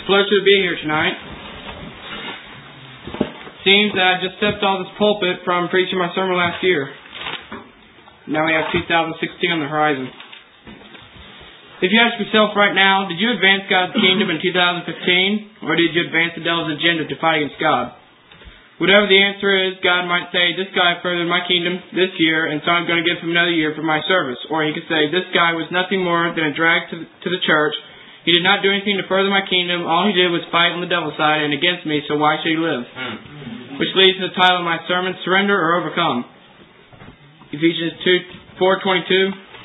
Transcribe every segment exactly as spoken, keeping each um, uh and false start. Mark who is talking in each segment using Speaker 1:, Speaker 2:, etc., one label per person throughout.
Speaker 1: pleasure to be here tonight. Seems that I just stepped off this pulpit from preaching my sermon last year. Now we have two thousand sixteen on the horizon. If you ask yourself right now, did you advance God's kingdom in two thousand fifteen, or did you advance the devil's agenda to fight against God? Whatever the answer is, God might say, this guy furthered my kingdom this year, and so I'm going to give him another year for my service. Or he could say, this guy was nothing more than a drag to the, to the church. He did not do anything to further my kingdom. All he did was fight on the devil's side and against me, so why should he live? Mm. Which leads to the title of my sermon, Surrender or Overcome. Ephesians two, four twenty-two.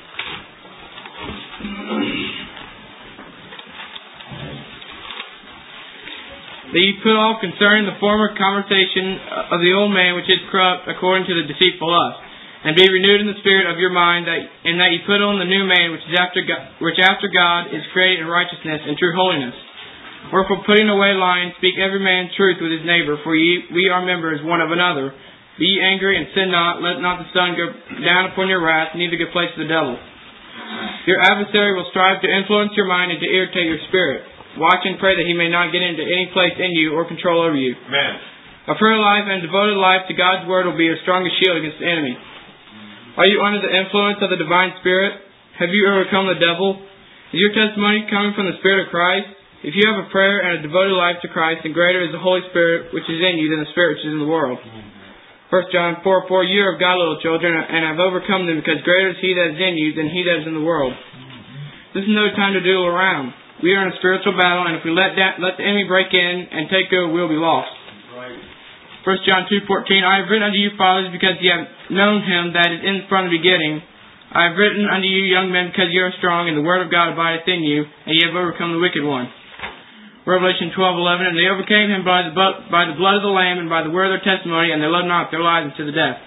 Speaker 1: That you put off concerning the former conversation of the old man which is corrupt according to the deceitful lust, and be renewed in the spirit of your mind, that and that you put on the new man which is after God, which after God is created in righteousness and true holiness. Wherefore, putting away lying, speak every man truth with his neighbor, for ye, we are members one of another. Be ye angry and sin not. Let not the sun go down upon your wrath, neither give place to the devil. Your adversary will strive to influence your mind and to irritate your spirit. Watch and pray that he may not get into any place in you or control over you. Amen. A prayer life and a devoted life to God's Word will be your strongest shield against the enemy. Are you under the influence of the Divine Spirit? Have you overcome the devil? Is your testimony coming from the Spirit of Christ? If you have a prayer and a devoted life to Christ, then greater is the Holy Spirit which is in you than the Spirit which is in the world. First John four four, you are of God, little children, and have overcome them, because greater is He that is in you than he that is in the world. This is no time to duel around. We are in a spiritual battle, and if we let that, let the enemy break in and take over, we'll be lost. Right. First John two fourteen, I have written unto you, fathers, because ye have known Him that is in from the beginning. I have written unto you, young men, because ye are strong, and the word of God abideth in you, and ye have overcome the wicked one. Revelation twelve eleven, and they overcame him by the, by the blood of the Lamb and by the word of their testimony, and they loved not their lives unto the death.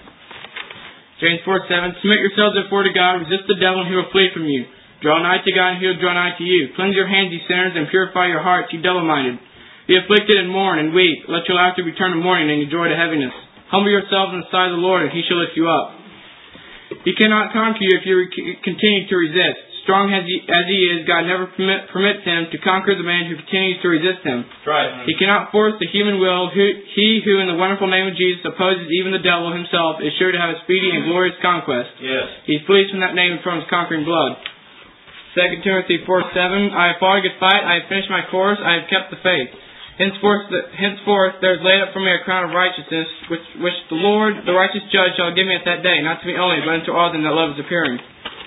Speaker 1: James four seven, submit yourselves therefore to God, resist the devil, and he will flee from you. Draw nigh to God, and He will draw nigh to you. Cleanse your hands, ye sinners, and purify your hearts, ye double-minded. Be afflicted and mourn and weep. Let your laughter be turned to mourning, and your joy to heaviness. Humble yourselves in the sight of the Lord, and He shall lift you up. He cannot conquer you if you re- continue to resist. Strong as he, as he is, God never permit, permits him to conquer the man who continues to resist Him. Right. He cannot force the human will. Who, he who, in the wonderful name of Jesus, opposes even the devil himself is sure to have a speedy and glorious conquest. Yes. He flees from that name and from His conquering blood. Second Timothy four seven, I have fought a good fight, I have finished my course, I have kept the faith. Henceforth, the, henceforth there is laid up for me a crown of righteousness, which, which the Lord, the righteous judge, shall give me at that day, not to me only, but unto all them that love His appearing.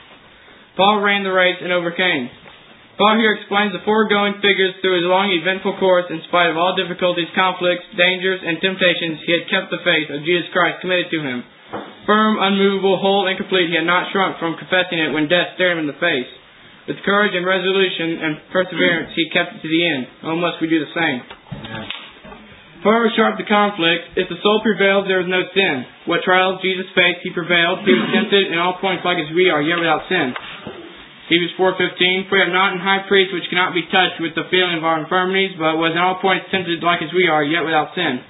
Speaker 1: Paul ran the race and overcame. Paul here explains the foregoing figures through his long eventful course. In spite of all difficulties, conflicts, dangers, and temptations, he had kept the faith of Jesus Christ committed to him. Firm, unmovable, whole, and complete, he had not shrunk from confessing it when death stared him in the face. With courage and resolution and perseverance, he kept it to the end. Oh, must we do the same? Yeah. However sharp the conflict, if the soul prevails, there is no sin. What trials Jesus faced, He prevailed. He was tempted in all points like as we are, yet without sin. Hebrews four fifteen, for we have not an high priest which cannot be touched with the feeling of our infirmities, but was in all points tempted like as we are, yet without sin.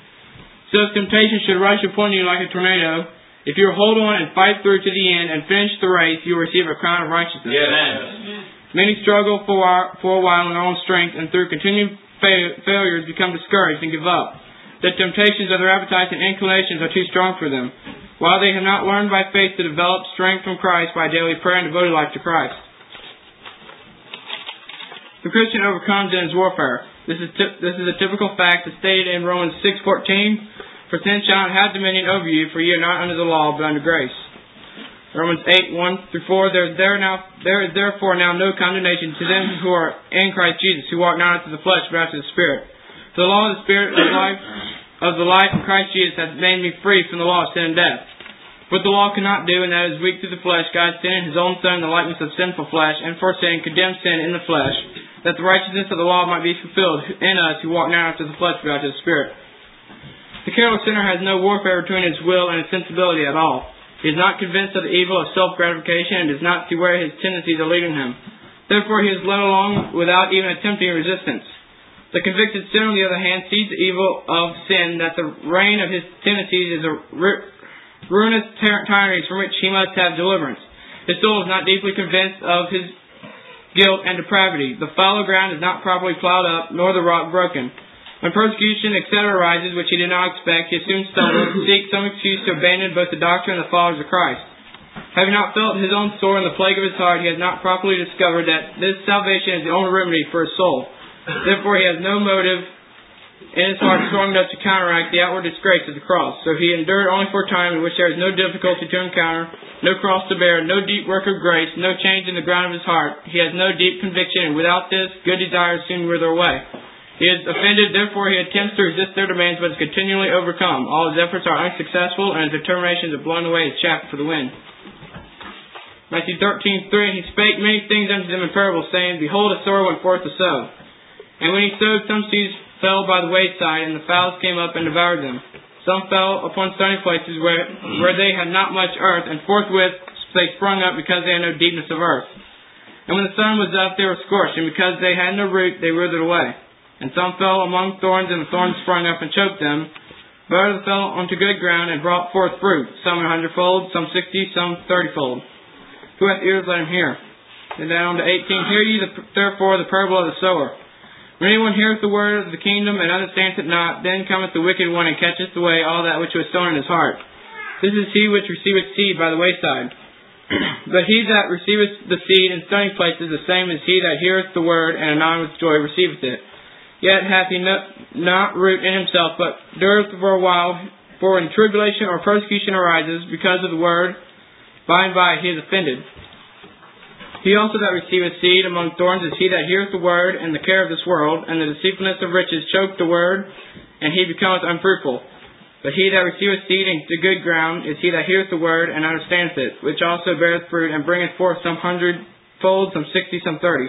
Speaker 1: So if temptation should rush upon you like a tornado, if you hold on and fight through to the end and finish the race, you will receive a crown of righteousness. Yes. Many struggle for, our, for a while in their own strength, and through continued fa- failures become discouraged and give up. The temptations of their appetites and inclinations are too strong for them, while they have not learned by faith to develop strength from Christ by daily prayer and devoted life to Christ. The Christian overcomes in his warfare. This is, t- this is a typical fact as stated in Romans six fourteen. For sin shall not have dominion over you, for ye are not under the law, but under grace. Romans eight, one through four, there is, there, now, there is therefore now no condemnation to them who are in Christ Jesus, who walk not after the flesh, but after the Spirit. For the law of the Spirit of life, of the life in Christ Jesus hath made me free from the law of sin and death. What the law cannot do, and that is weak through the flesh, God sent His own Son in the likeness of sinful flesh, and for sin condemned sin in the flesh, that the righteousness of the law might be fulfilled in us who walk not after the flesh, but after the Spirit. The careless sinner has no warfare between his will and his sensibility at all. He is not convinced of the evil of self-gratification and does not see where his tendencies are leading him. Therefore he is led along without even attempting resistance. The convicted sinner, on the other hand, sees the evil of sin, that the reign of his tendencies is a ru- ruinous tyranny from which he must have deliverance. His soul is not deeply convinced of his guilt, and depravity. The fallow ground is not properly plowed up, nor the rock broken. When persecution, et cetera arises, which he did not expect, he soon stumbles, seeks some excuse to abandon both the doctrine and the followers of Christ. Having not felt his own sore in the plague of his heart, he has not properly discovered that this salvation is the only remedy for his soul. Therefore he has no motive in his heart strong enough to counteract the outward disgrace of the cross. So he endured only for a time in which there is no difficulty to encounter, no cross to bear, no deep work of grace, no change in the ground of his heart. He has no deep conviction, and without this, good desires soon wither away. He is offended, therefore he attempts to resist their demands, but is continually overcome. All his efforts are unsuccessful, and his determinations are blown away as chaff for the wind. Matthew thirteen three, and he spake many things unto them in parables, saying, Behold, a sower went forth to sow. And when he sowed, some seeds fell by the wayside, and the fowls came up and devoured them. Some fell upon stony places where, where they had not much earth, and forthwith they sprung up because they had no deepness of earth. And when the sun was up, they were scorched, and because they had no root, they withered away. And some fell among thorns, and the thorns sprung up and choked them. But others fell onto good ground, and brought forth fruit, some a hundredfold, some sixty, some thirtyfold. Who hath ears, let him hear. And down to eighteen, Hear ye the, therefore the parable of the sower. When anyone heareth the word of the kingdom, and understandeth it not, then cometh the wicked one, and catcheth away all that which was sown in his heart. This is he which receiveth seed by the wayside. But he that receiveth the seed in stony places, the same is he that heareth the word, and anon with joy receiveth it. Yet hath he no, not root in himself, but dureth for a while. For when tribulation or persecution arises because of the word, by and by he is offended. He also that receiveth seed among thorns is he that heareth the word, and the care of this world, and the deceitfulness of riches choke the word, and he becometh unfruitful. But he that receiveth seed into good ground is he that heareth the word, and understandeth it, which also beareth fruit, and bringeth forth some hundredfold, some sixty, some thirty.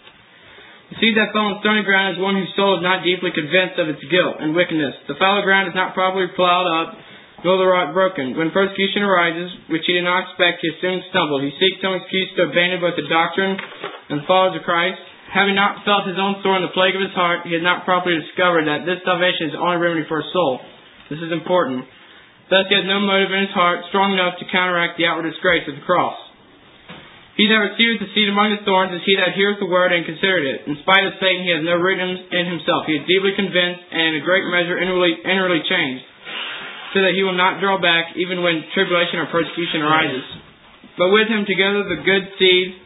Speaker 1: The seed that fell on stony ground is one whose soul is not deeply convinced of its guilt and wickedness. The fallow ground is not properly plowed up, nor the rock broken. When persecution arises, which he did not expect, he is soon stumbled. He seeks some excuse to abandon both the doctrine and the followers of Christ. Having not felt his own sore in the plague of his heart, he has not properly discovered that this salvation is the only remedy for his soul. This is important. Thus he has no motive in his heart strong enough to counteract the outward disgrace of the cross. He that receiveth the seed among the thorns is he that heareth the word and considereth it. In spite of Satan, he has no root in himself. He is deeply convinced and in a great measure inwardly, inwardly changed, so that he will not draw back even when tribulation or persecution arises. But with him together the good seed,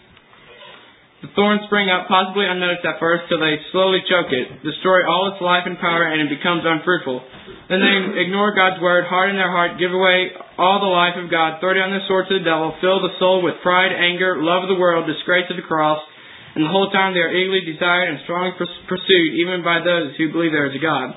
Speaker 1: the thorns spring up, possibly unnoticed at first, till they slowly choke it, destroy all its life and power, and it becomes unfruitful. Then they ignore God's word, harden their heart, give away all the life of God, throw down their sword to the devil, fill the soul with pride, anger, love of the world, disgrace of the cross, and the whole time they are eagerly desired and strongly pursued, even by those who believe there is a God.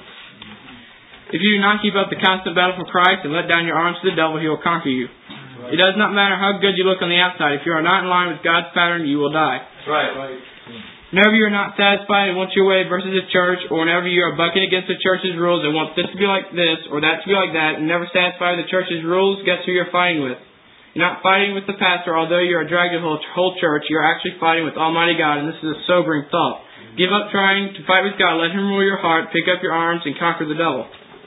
Speaker 1: If you do not keep up the constant battle for Christ and let down your arms to the devil, he will conquer you. It does not matter how good you look on the outside. If you are not in line with God's pattern, you will die.
Speaker 2: Right.
Speaker 1: Whenever you are not satisfied and want your way versus the church, or whenever you are bucking against the church's rules and want this to be like this or that to be like that, and never satisfied with the church's rules, guess who you're fighting with? You're not fighting with the pastor, although you are dragging the whole, whole church. You're actually fighting with Almighty God, and this is a sobering thought. Give up trying to fight with God. Let Him rule your heart. Pick up your arms and conquer the devil.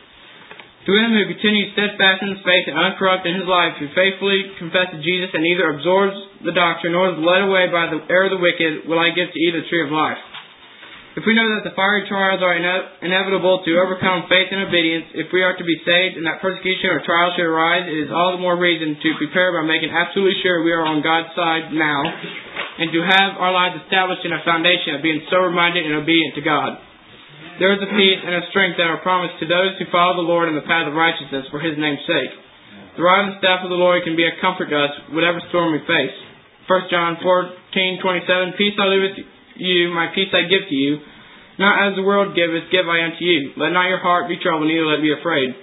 Speaker 1: To him who continues steadfast in his faith and uncorrupt in his life, who faithfully confesses Jesus and neither absorbs the doctrine nor is led away by the error of the wicked, will I give to eat of the tree of life. If we know that the fiery trials are ine- inevitable to overcome faith and obedience, if we are to be saved and that persecution or trial should arise, it is all the more reason to prepare by making absolutely sure we are on God's side now, and to have our lives established in a foundation of being sober-minded and obedient to God. There is a peace and a strength that are promised to those who follow the Lord in the path of righteousness for His name's sake. The rod and staff of the Lord can be a comfort to us, whatever storm we face. First John fourteen twenty-seven, Peace I leave with you, my peace I give to you. Not as the world giveth, give I unto you. Let not your heart be troubled, neither let it be afraid.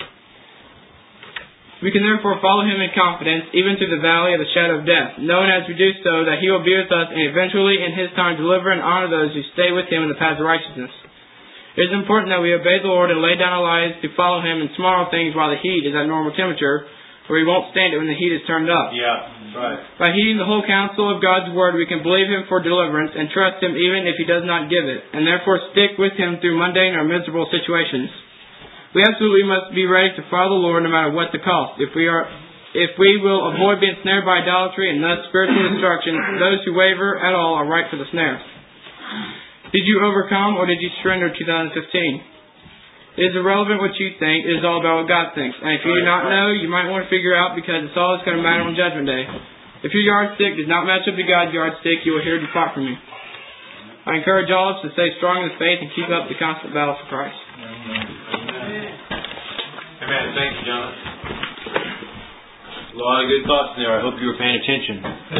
Speaker 1: We can therefore follow Him in confidence, even through the valley of the shadow of death, knowing as we do so that He will be with us and eventually in His time deliver and honor those who stay with Him in the path of righteousness. It is important that we obey the Lord and lay down our lives to follow Him in small things while the heat is at normal temperature, or we won't stand it when the heat is turned up.
Speaker 2: Yeah, right.
Speaker 1: By heeding the whole counsel of God's Word, we can believe Him for deliverance and trust Him even if He does not give it, and therefore stick with Him through mundane or miserable situations. We absolutely must be ready to follow the Lord no matter what the cost. If we are if we will avoid being snared by idolatry and thus spiritual destruction, those who waver at all are ripe for the snare. Did you overcome, or did you surrender in two thousand fifteen? It is irrelevant what you think. It is all about what God thinks. And if you do not know, you might want to figure out, because it's all that's going to matter on Judgment Day. If your yardstick does not match up to God's yardstick, you will hear depart from me. I encourage all of us to stay strong in the faith and keep up the constant battle for Christ.
Speaker 2: Amen. Thanks, John. A lot of good thoughts there. I hope you were paying attention.